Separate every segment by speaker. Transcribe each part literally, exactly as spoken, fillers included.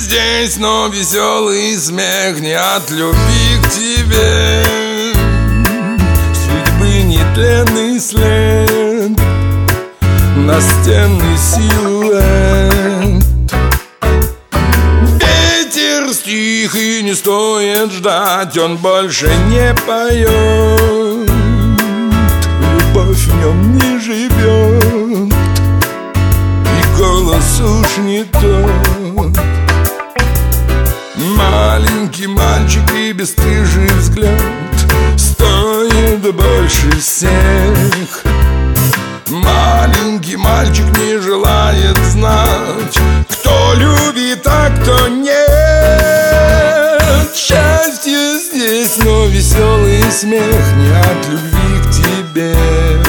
Speaker 1: здесь, но веселый смех не от любви к тебе. Судьбы нетленный след, настенный силуэт. Ветер стих, и не стоит ждать, он больше не поет. Любовь в нем не живет, и голос уж не тот. Маленький мальчик и бесстыжий взгляд стоит больше всех. Маленький мальчик не желает знать, кто любит, а кто нет. Счастье здесь, но веселый смех не от любви к тебе.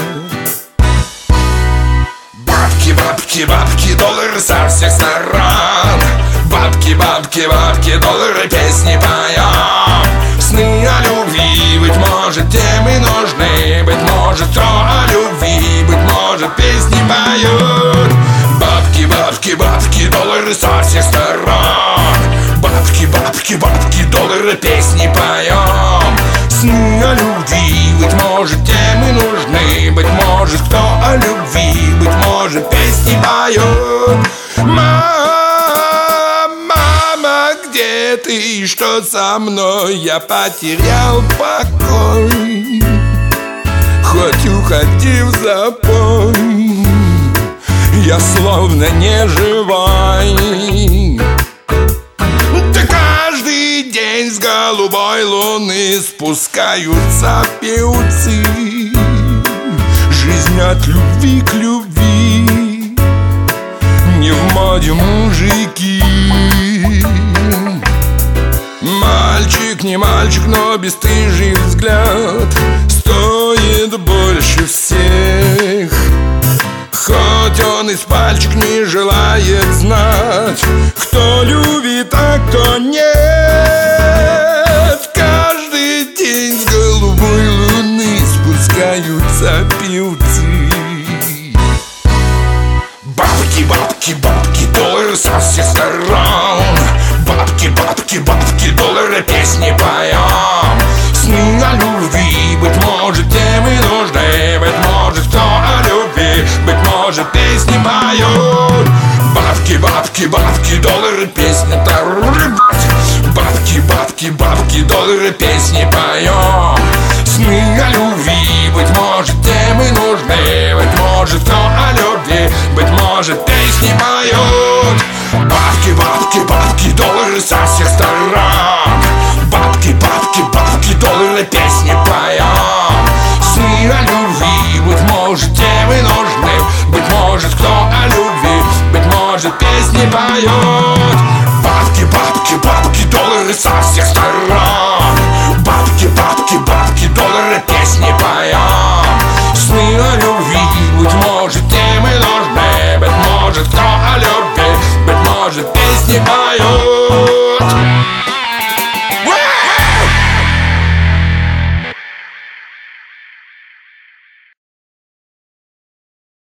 Speaker 1: Бабки, бабки, бабки, доллары со всех сторон. Бабки, бабки, бабки, доллары, песни поем. Сны о любви, быть может, тем и нужны. Быть может, кто о любви, быть может, песни поют. Бабки, бабки, бабки, доллары со всех сторон. Бабки, бабки, бабки, доллары, песни поем. Сны о любви, быть может, тем и нужны. Быть может, кто о любви, быть может, песни поют. Где ты, что со мной? Я потерял покой, хоть уходи в запой, я словно не живой. Да каждый день с голубой луны спускаются певцы. Жизнь от любви к любви, не в моде мужики. Мальчик не мальчик, но бесстыжий взгляд стоит больше всех. Хоть он из пальчик не желает знать, кто любит, а кто нет. Каждый день с голубой луны спускаются певцы. Бабки, бабки, бабки, доллары со всех сторон. Бабки, бабки, бабки, доллары, песни поем. Сны о любви, быть может, тем и нужны. Быть может, кто о любви, быть может, песни поют. Бабки, бабки, бабки, доллары, песни поют. Бабки, бабки, бабки, доллары, песни поем. Сны о любви, быть может, тем и нужны. Быть может, кто о любви, быть может, песни поют. Бабки, бабки, бабки, доллары со всех сторон. Бабки, бабки, бабки, доллары, песни поем. Сны о любви, быть может, тем и нужны. Быть может, кто о любви, быть может, песни поют. Бабки, бабки, бабки, доллары со всех сторон.